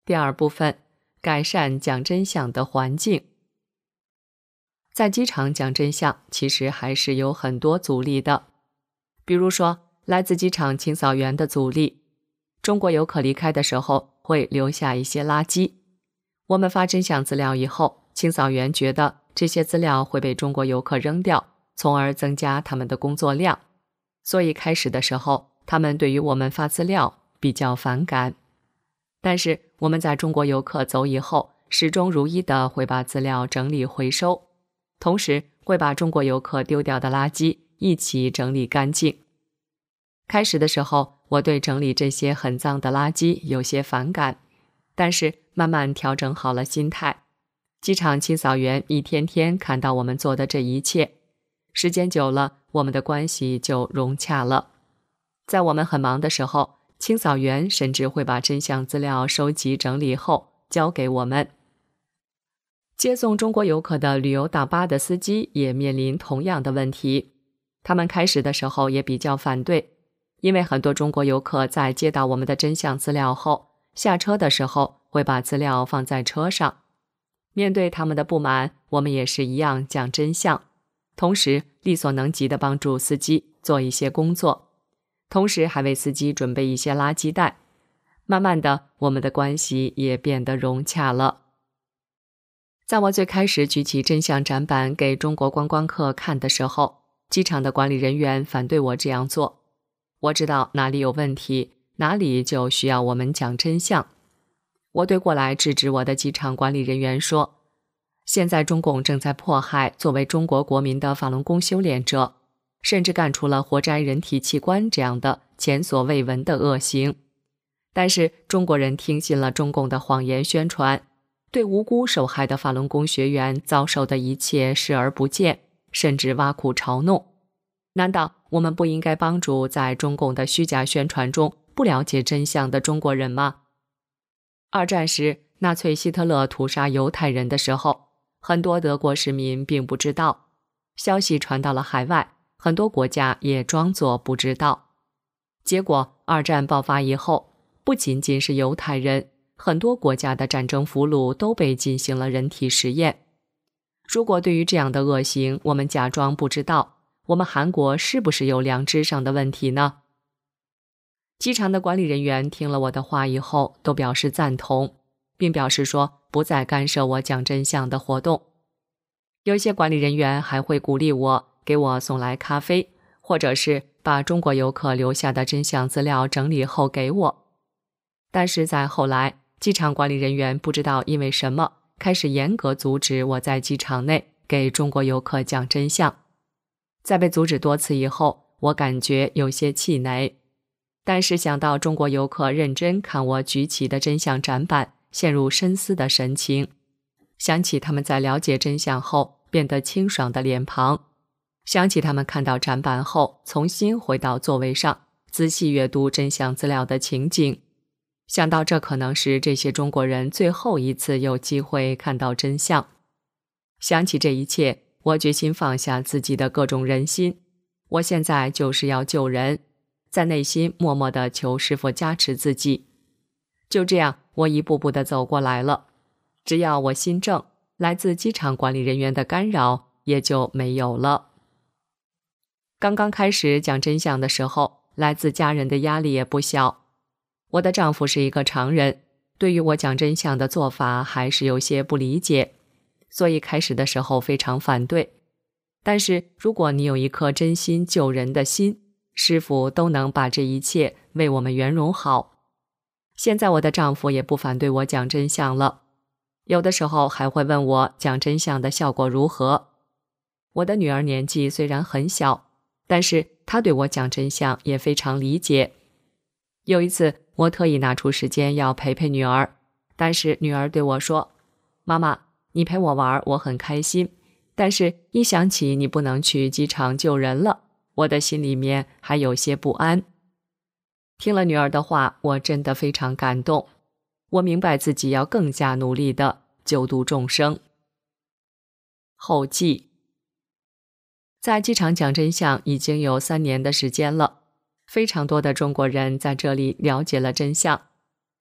第二部分，改善讲真相的环境。在机场讲真相其实还是有很多阻力的，比如说来自机场清扫员的阻力，中国游客离开的时候会留下一些垃圾，我们发真相资料以后，清扫员觉得这些资料会被中国游客扔掉，从而增加他们的工作量，所以开始的时候他们对于我们发资料比较反感。但是我们在中国游客走以后，始终如一的会把资料整理回收，同时会把中国游客丢掉的垃圾一起整理干净。开始的时候，我对整理这些很脏的垃圾有些反感，但是慢慢调整好了心态。机场清扫员一天天看到我们做的这一切，时间久了，我们的关系就融洽了。在我们很忙的时候，清扫员甚至会把真相资料收集整理后交给我们。接送中国游客的旅游大巴的司机也面临同样的问题，他们开始的时候也比较反对，因为很多中国游客在接到我们的真相资料后，下车的时候会把资料放在车上。面对他们的不满，我们也是一样讲真相，同时力所能及地帮助司机做一些工作，同时还为司机准备一些垃圾袋。慢慢的，我们的关系也变得融洽了。在我最开始举起真相展板给中国观光客看的时候，机场的管理人员反对我这样做。我知道哪里有问题，哪里就需要我们讲真相。我对过来制止我的机场管理人员说，现在中共正在迫害作为中国国民的法轮功修炼者，甚至干出了活摘人体器官这样的前所未闻的恶行。但是中国人听信了中共的谎言宣传，对无辜受害的法轮功学员遭受的一切视而不见，甚至挖苦嘲弄。难道我们不应该帮助在中共的虚假宣传中不了解真相的中国人吗？二战时，纳粹希特勒屠杀犹太人的时候，很多德国市民并不知道，消息传到了海外，很多国家也装作不知道。结果二战爆发以后，不仅仅是犹太人，很多国家的战争俘虏都被进行了人体实验。如果对于这样的恶行我们假装不知道，我们韩国是不是有良知上的问题呢？机场的管理人员听了我的话以后都表示赞同，并表示说不再干涉我讲真相的活动。有些管理人员还会鼓励我，给我送来咖啡，或者是把中国游客留下的真相资料整理后给我。但是在后来，机场管理人员不知道因为什么，开始严格阻止我在机场内给中国游客讲真相。在被阻止多次以后，我感觉有些气馁。但是想到中国游客认真看我举起的真相展板，陷入深思的神情，想起他们在了解真相后变得清爽的脸庞，想起他们看到展板后重新回到座位上，仔细阅读真相资料的情景，想到这可能是这些中国人最后一次有机会看到真相。想起这一切，我决心放下自己的各种人心，我现在就是要救人，在内心默默地求师父加持自己。就这样，我一步步地走过来了。只要我心正，来自机场管理人员的干扰也就没有了。刚刚开始讲真相的时候，来自家人的压力也不小。我的丈夫是一个常人，对于我讲真相的做法还是有些不理解，所以开始的时候非常反对。但是如果你有一颗真心救人的心，师父都能把这一切为我们圆融好。现在我的丈夫也不反对我讲真相了，有的时候还会问我讲真相的效果如何。我的女儿年纪虽然很小，但是她对我讲真相也非常理解。有一次我特意拿出时间要陪陪女儿，但是女儿对我说，妈妈，你陪我玩我很开心，但是一想起你不能去机场救人了，我的心里面还有些不安。听了女儿的话，我真的非常感动。我明白自己要更加努力地救度众生。后记：在机场讲真相已经有3年的时间了，非常多的中国人在这里了解了真相。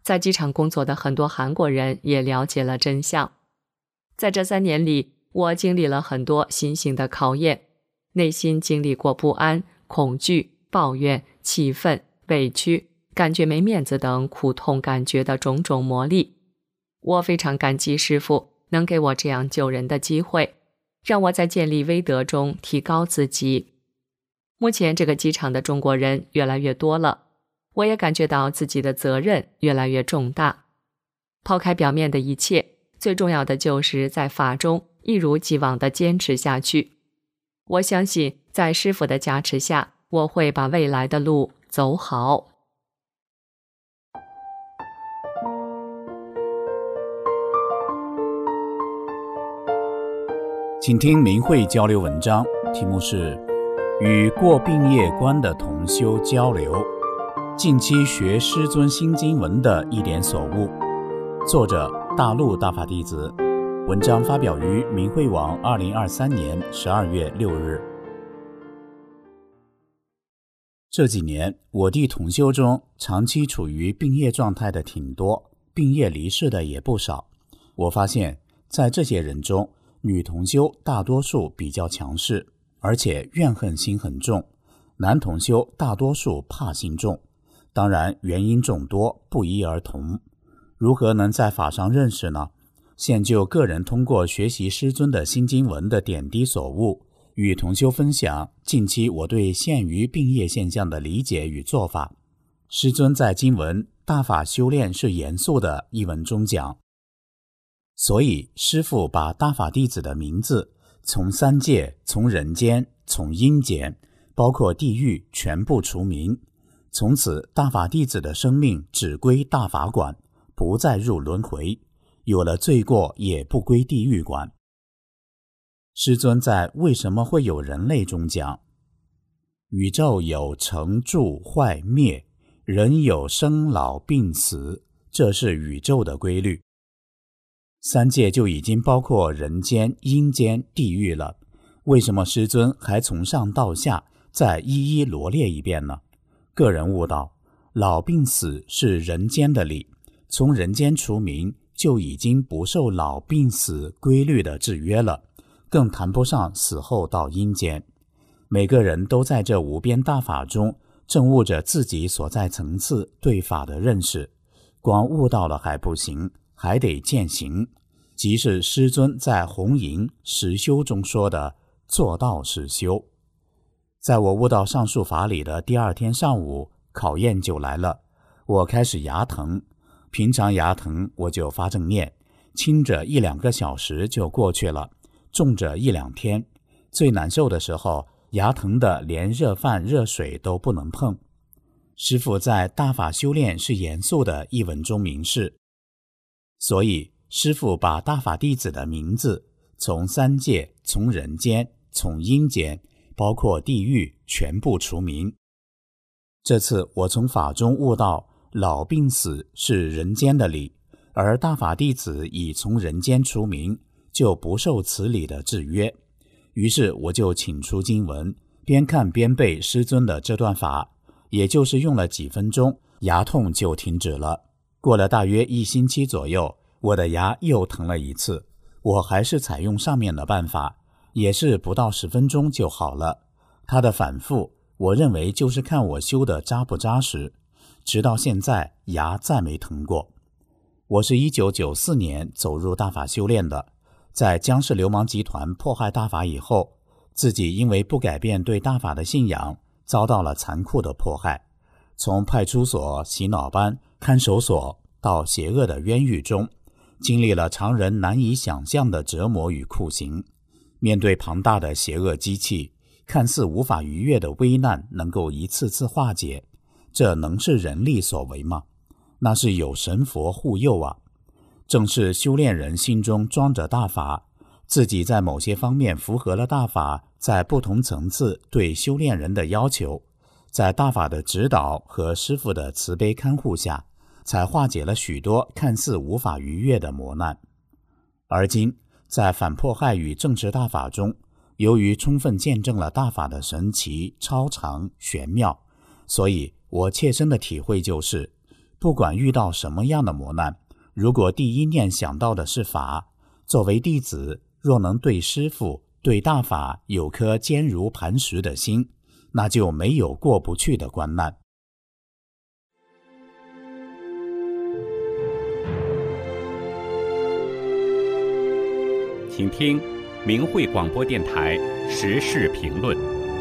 在机场工作的很多韩国人也了解了真相。在这3年里，我经历了很多新型的考验，内心经历过不安、恐惧、抱怨、气愤、委屈、感觉没面子等苦痛感觉的种种磨砺。我非常感激师父能给我这样救人的机会，让我在建立威德中提高自己。目前这个机场的中国人越来越多了，我也感觉到自己的责任越来越重大。抛开表面的一切，最重要的就是在法中一如既往地坚持下去。我相信在师父的加持下，我会把未来的路走好。 请听明慧交流文章，题目是与过病业关的同修交流，近期学师尊心经文的一点所悟。作者大陆大法弟子，文章发表于明慧网2023年12月6日。这几年我弟同修中长期处于病业状态的挺多，病业离世的也不少。我发现在这些人中，女同修大多数比较强势，而且怨恨心很重，男同修大多数怕心重。当然原因众多，不一而同。如何能在法上认识呢？现就个人通过学习师尊的心经文的点滴所悟，与同修分享近期我对限于病业现象的理解与做法。师尊在经文大法修炼是严肃的一文中讲，所以师父把大法弟子的名字从3界、从人间、从阴间，包括地狱全部除名。从此大法弟子的生命只归大法管，不再入轮回，有了罪过也不归地狱管。师尊在为什么会有人类中讲，宇宙有成住坏灭，人有生老病死，这是宇宙的规律。3界就已经包括人间、阴间、地狱了，为什么师尊还从上到下再一一罗列一遍呢？个人悟道，老病死是人间的理，从人间除名就已经不受老病死规律的制约了，更谈不上死后到阴间。每个人都在这无边大法中证悟着自己所在层次对法的认识，光悟到了还不行，还得践行，即是师尊在红营实修中说的做到实修。在我悟到上述法理的第2天上午，考验就来了。我开始牙疼，平常牙疼我就发正念，轻着1-2个小时就过去了，重着1-2天。最难受的时候，牙疼的连热饭热水都不能碰。师父在大法修炼是严肃的一文中明示，所以师父把大法弟子的名字从3界、从人间、从阴间，包括地狱全部除名。这次我从法中悟到老病死是人间的理，而大法弟子已从人间除名，就不受此理的制约。于是我就请出经文，边看边背师尊的这段法，也就是用了几分钟，牙痛就停止了。过了大约1星期左右，我的牙又疼了一次，我还是采用上面的办法，也是不到10分钟就好了。它的反复，我认为就是看我修的扎不扎实，直到现在牙再没疼过。我是1994年走入大法修炼的，在江氏流氓集团迫害大法以后，自己因为不改变对大法的信仰，遭到了残酷的迫害。从派出所、洗脑班、看守所到邪恶的冤狱中，经历了常人难以想象的折磨与酷刑。面对庞大的邪恶机器，看似无法逾越的危难能够一次次化解，这能是人力所为吗？那是有神佛护佑啊！正是修炼人心中装着大法，自己在某些方面符合了大法在不同层次对修炼人的要求，在大法的指导和师父的慈悲看护下，才化解了许多看似无法逾越的磨难。而今在反迫害与正持大法中，由于充分见证了大法的神奇、超常、玄妙，所以我切身的体会就是， 不管遇到什么样的磨难，如果第一念想到的是法，作为弟子，若能对师父、对大法有颗坚如磐石的心，那就没有过不去的关难。 请听明慧广播电台时事评论。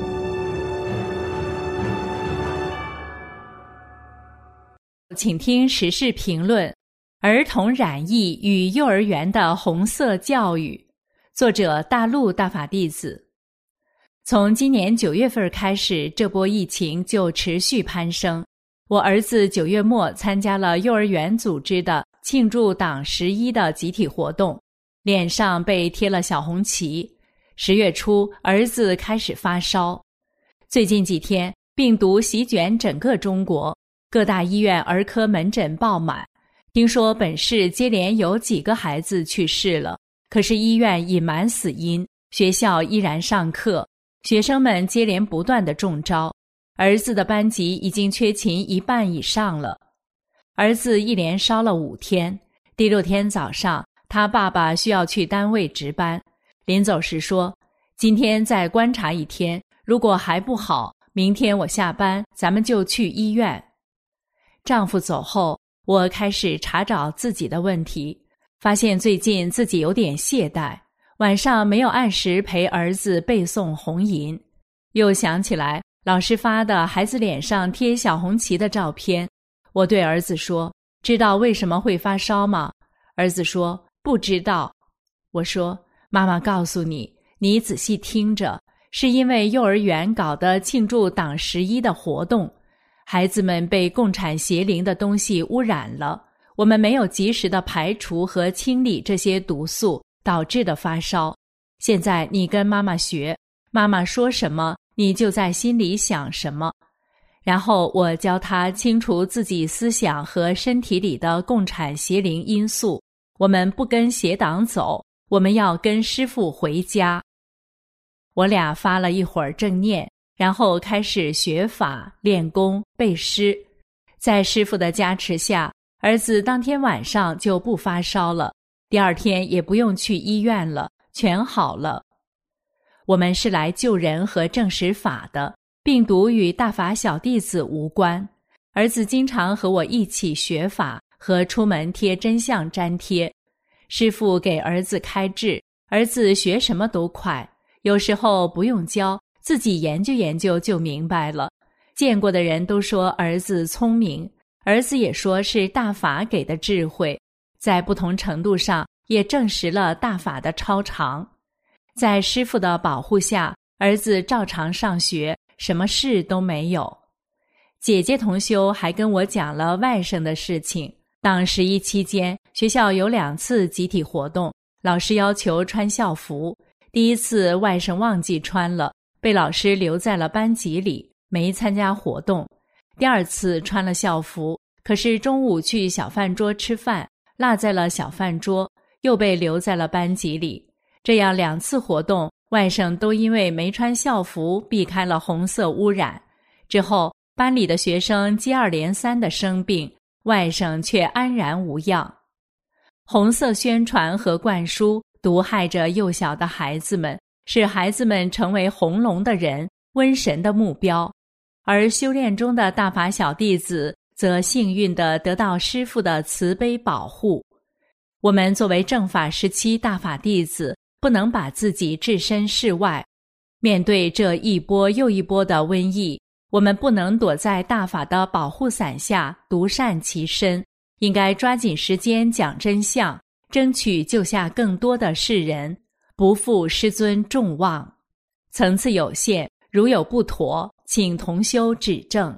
请听时事评论：儿童染疫与幼儿园的红色教育。作者大陆大法弟子。从今年9月份开始，这波疫情就持续攀升。我儿子9月末参加了幼儿园组织的庆祝党11的集体活动，脸上被贴了小红旗。10月初，儿子开始发烧。最近几天，病毒席卷整个中国，各大医院儿科门诊爆满。听说本市接连有几个孩子去世了，可是医院隐瞒死因，学校依然上课，学生们接连不断的中招。儿子的班级已经缺勤1半以上了。儿子一连烧了5天，第6天早上，他爸爸需要去单位值班，临走时说：“今天再观察1天，如果还不好，明天我下班，咱们就去医院。”丈夫走后，我开始查找自己的问题，发现最近自己有点懈怠，晚上没有按时陪儿子背诵红吟。又想起来老师发的孩子脸上贴小红旗的照片，我对儿子说：“知道为什么会发烧吗？”儿子说：“不知道。”我说：“妈妈告诉你，你仔细听着，是因为幼儿园搞的庆祝党11的活动，孩子们被共产邪灵的东西污染了，我们没有及时的排除和清理这些毒素，导致的发烧。现在你跟妈妈学，妈妈说什么，你就在心里想什么。”然后我教他清除自己思想和身体里的共产邪灵因素。我们不跟邪党走，我们要跟师父回家。我俩发了一会儿正念，然后开始学法、练功、背诗。在师父的加持下，儿子当天晚上就不发烧了，第2天也不用去医院了，全好了。我们是来救人和证实法的，病毒与大法小弟子无关。儿子经常和我一起学法和出门贴真相粘贴。师父给儿子开智，儿子学什么都快，有时候不用教，自己研究研究就明白了。见过的人都说儿子聪明，儿子也说是大法给的智慧，在不同程度上也证实了大法的超常。在师父的保护下，儿子照常上学，什么事都没有。姐姐同修还跟我讲了外甥的事情。党11期间，学校有2次集体活动，老师要求穿校服。第1次外甥忘记穿了，被老师留在了班级里，没参加活动。第2次穿了校服，可是中午去小饭桌吃饭，落在了小饭桌，又被留在了班级里。这样2次活动，外甥都因为没穿校服避开了红色污染。之后班里的学生接二连三的生病，外甥却安然无恙。红色宣传和灌输毒害着幼小的孩子们，使孩子们成为红龙的人、瘟神的目标。而修炼中的大法小弟子则幸运地得到师父的慈悲保护。我们作为正法时期大法弟子，不能把自己置身事外。面对这一波又一波的瘟疫，我们不能躲在大法的保护伞下独善其身，应该抓紧时间讲真相，争取救下更多的世人，不负师尊众望。层次有限，如有不妥，请同修指正。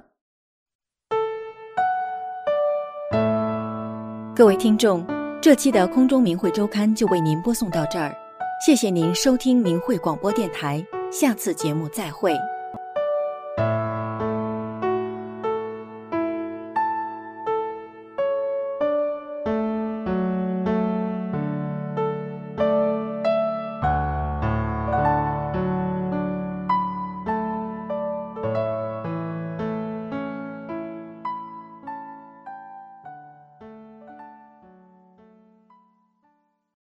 各位听众，这期的空中明慧周刊就为您播送到这儿，谢谢您收听明慧广播电台，下次节目再会。